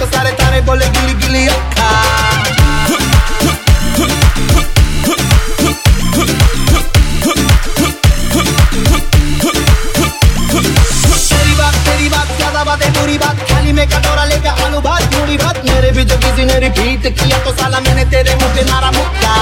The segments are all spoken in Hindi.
तो सारे तारे बोले गिली गिली अक्खा। तेरी बात ज्यादा बातें बुरी बात, थाली में कटोरा लेकर आलू भात पूरी भात। मेरे भी जो किसी ने रिपीट किया तो साला मैंने तेरे मुंह पे मारा मुक्का।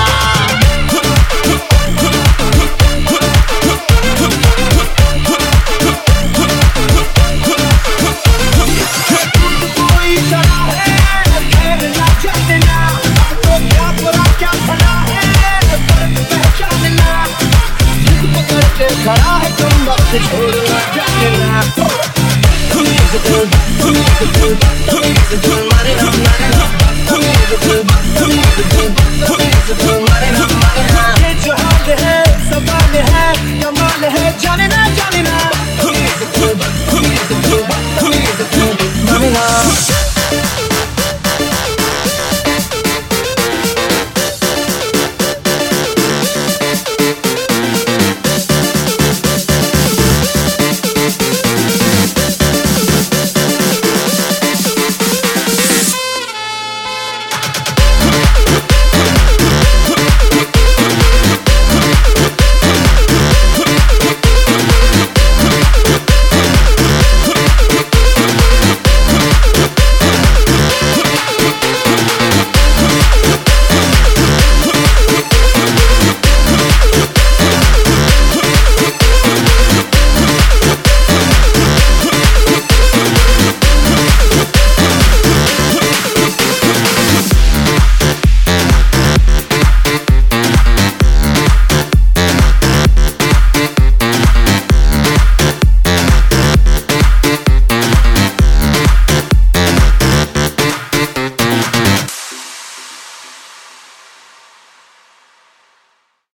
खड़ा है तुम वक्त छोड़ना जाने ना।